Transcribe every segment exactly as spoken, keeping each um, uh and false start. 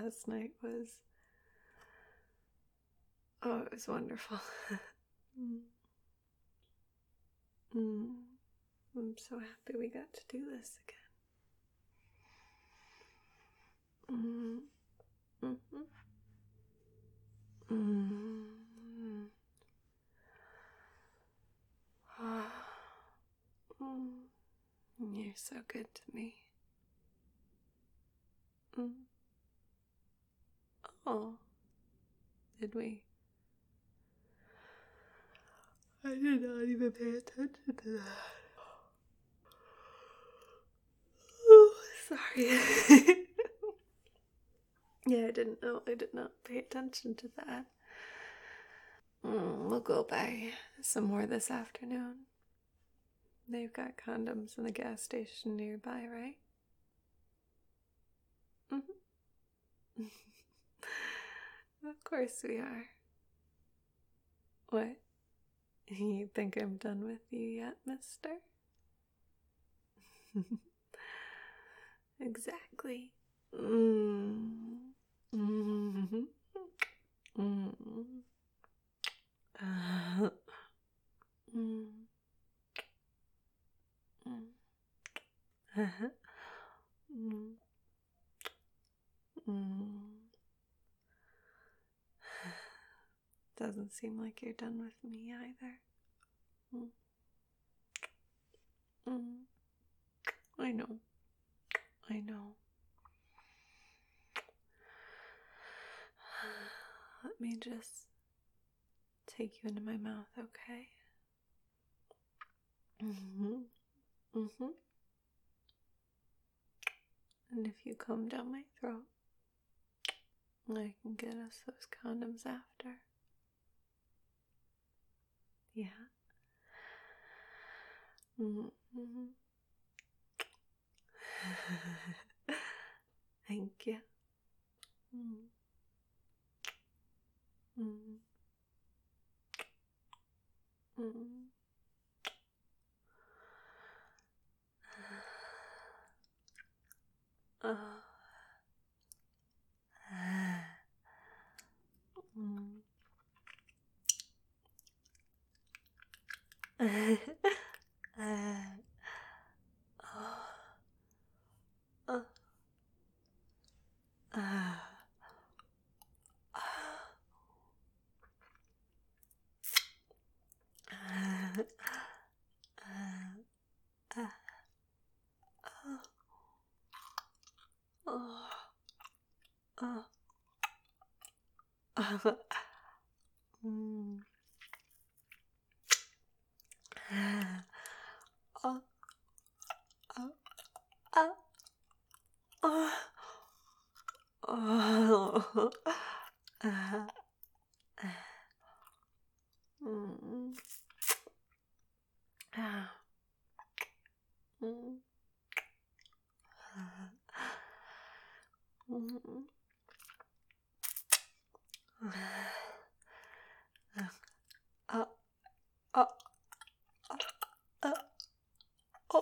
last night was, oh, it was wonderful. mm. Mm. I'm so happy we got to do this again. Mm. Mm-hmm. Mm. Mm. You're so good to me. Mm. Oh, did we? I did not even pay attention to that. Oh, sorry. Yeah, I didn't know. I did not pay attention to that. Mm, we'll go buy some more this afternoon. They've got condoms in the gas station nearby, right? Mm-hmm. Of course we are. What? You think I'm done with you yet, mister? Exactly. Mm. Mm-hmm. Mm. Uh, mm. Mm. Uh-huh. Mm. Mm. Doesn't seem like you're done with me either. Mm. Mm. I know. I know. Let me just take you into my mouth, okay? Mm-hmm. Mm-hmm. And if you come down my throat, I can get us those condoms after. Yeah. Mm-hmm. Thank you. Mm. Mm. Mm. Oh. Mm. uh. Oh. Uh. Uh. Uh. Uh. Uh. Oh. Oh. Oh. Mm. Oh. Oh. Oh. Oh. Oh. Uh. Mm. Ah. Mm. Mm. Uh. Uh. Uh. Oh.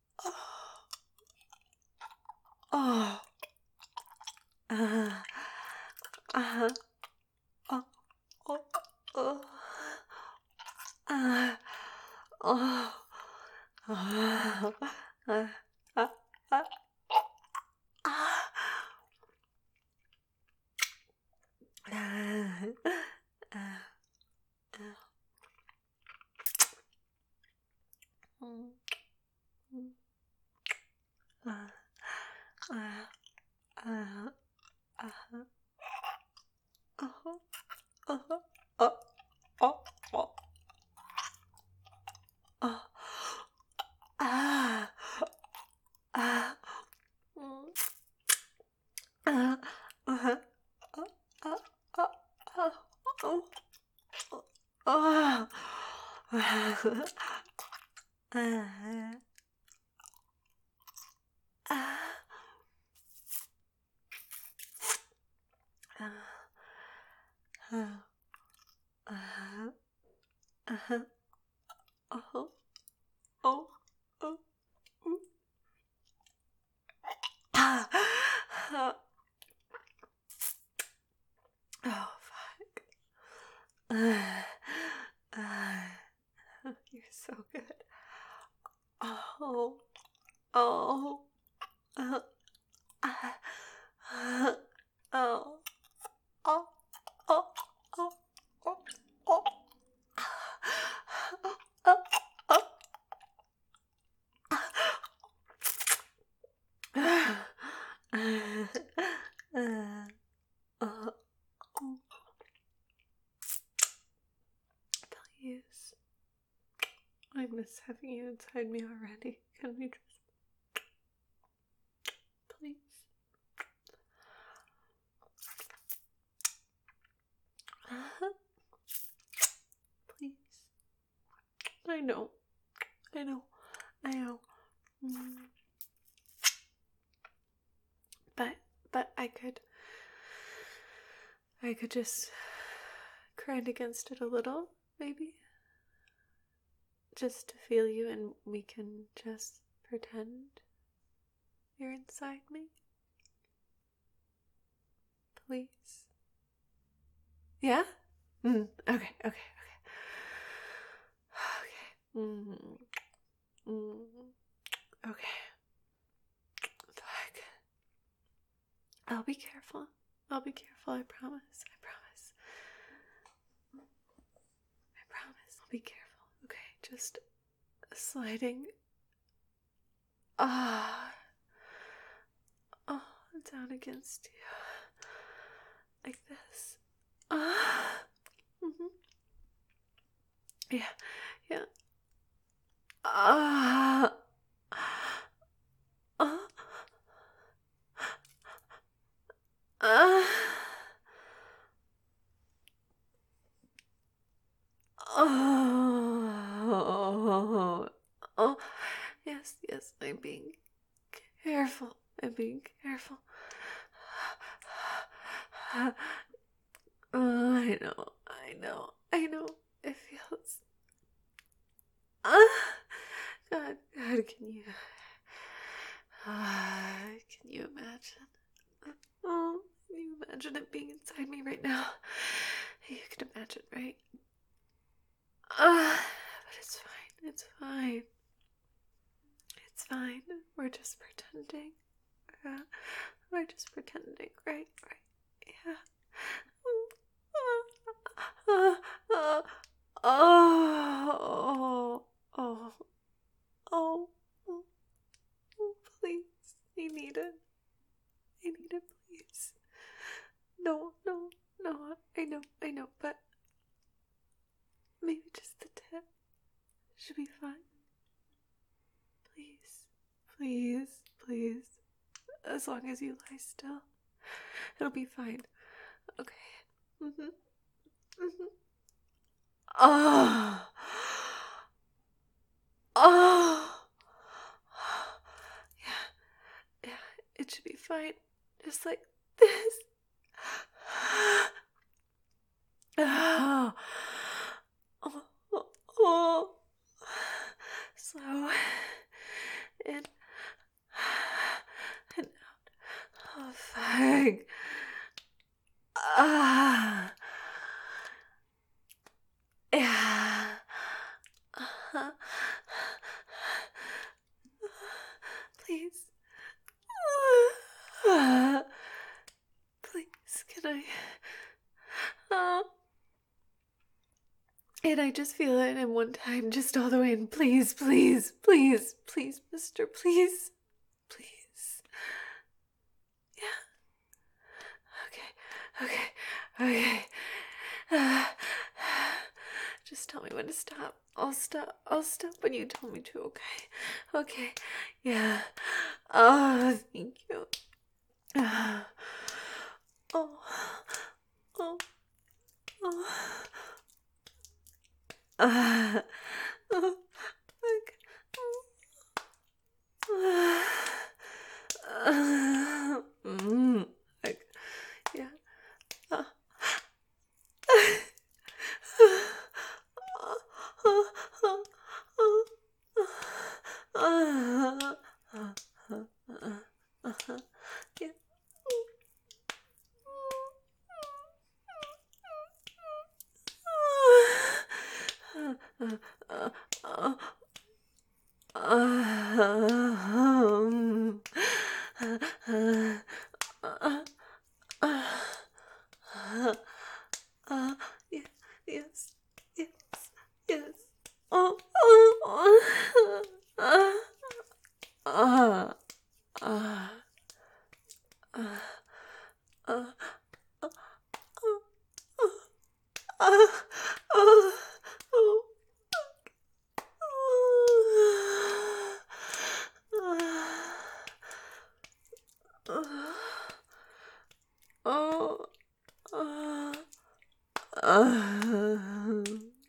Oh. Uh. Uh. Oh. Oh. Oh. Uh. Oh. Oh. Uh. Uh. Uh. Ah. Uh. Uh. Mm. Mm. Uh. Uh. Uh. Uh. Uh-huh. Uh-huh. Uh. Oh. Oh. Oh. Ah. Ah. Mm. Ah. Uh-huh. Uh. Uh. Uh. Uh. Oh. Oh. Ah. Ah. Ah. Ah. Ah. Uh-huh. Uh-huh. Oh. Oh. Mm. Ah. Uh, uh, you're so good. Oh, oh, uh, uh, uh, oh, oh, oh, oh, oh, oh, oh, oh. Uh, oh, please. I miss having you inside me already. Can we just, please? Uh, please. I know. I know. I know. Mm. But, but I could, I could just grind against it a little, maybe? Just to feel you, and we can just pretend you're inside me? Please? Yeah? Mm, okay, okay, okay. Okay. Mm, mm, okay. Fuck. I'll be careful. I'll be careful, I promise. I promise. I promise. I'll be careful. Okay, just sliding. Ah. Oh, down against you. Like this. Ah. Mm-hmm. Yeah, yeah. Ah. Ah. Ah. Oh. Oh. Yes, yes, I'm being careful. I'm being careful. Oh, I know, I know, I know. It feels. Ah, God, God, can you, ah, can you imagine? Oh, can you imagine it being inside me right now? You can imagine, right? Ah, but it's fine. It's fine. It's fine. We're just pretending. Yeah, we're just pretending, right? Right? Yeah. Oh, oh, oh, oh, oh, oh, please. I need it. I need it, please. No, no, no. I know, I know, but maybe just the tip should be fine. Please, please, please. As long as you lie still, it'll be fine. Okay. Mm-hmm. Mm-hmm. Oh. Oh. Yeah. Yeah. It should be fine. Just like this. Oh. Oh. Oh. Oh. Slow. In. And out. Oh, fuck. Ah. Yeah. Uh-huh. Please. Uh, please, can I? Uh, and I just feel it in one time, just all the way in. Please, please, please, please, mister, please, please. Yeah. Okay, okay, okay. Uh, just tell me when to stop. I'll stop. I'll stop when you tell me to, okay? Okay. Yeah. Oh, thank you. Uh, oh. Oh. Oh. Uh, oh. Like, uh, uh, mm, like, yeah. Uh, yeah. Uh, uh, uh, um, uh, uh, uh, uh, uh, yeah, yes, yes, yes. Oh, oh, uh, uh, uh, uh, uh, uh, uh, uh, oh, oh, oh, uh,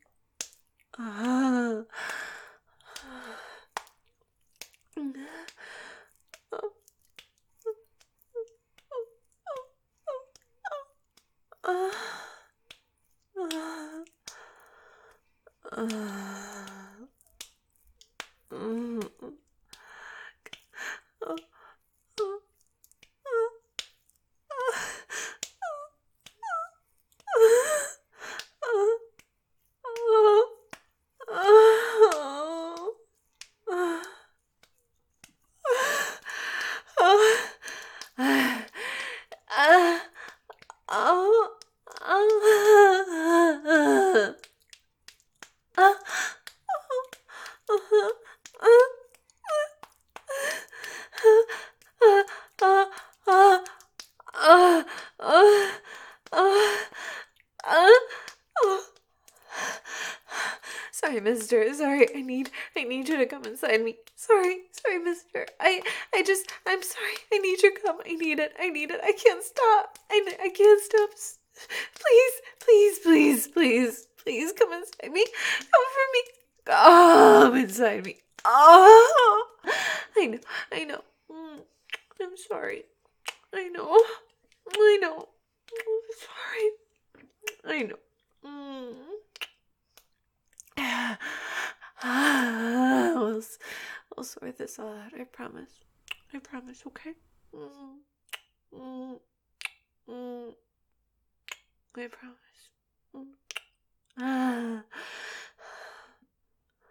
uh, uh, uh, uh, mm, uh, Sorry, mister. Sorry. I need I need you to come inside me. Sorry. Sorry, mister. I I just I'm sorry. I need your come. I need it. I need it. I can't stop. I I can't stop. Please, please, please, please, please come inside me. Come for me. Come inside me. Oh, I know. I know. Mm, I'm sorry. I know. I know. I'm sorry. I know. Mm. We'll, s- we'll sort this all out. I promise. I promise, okay? Mm, mm, mm. I promise.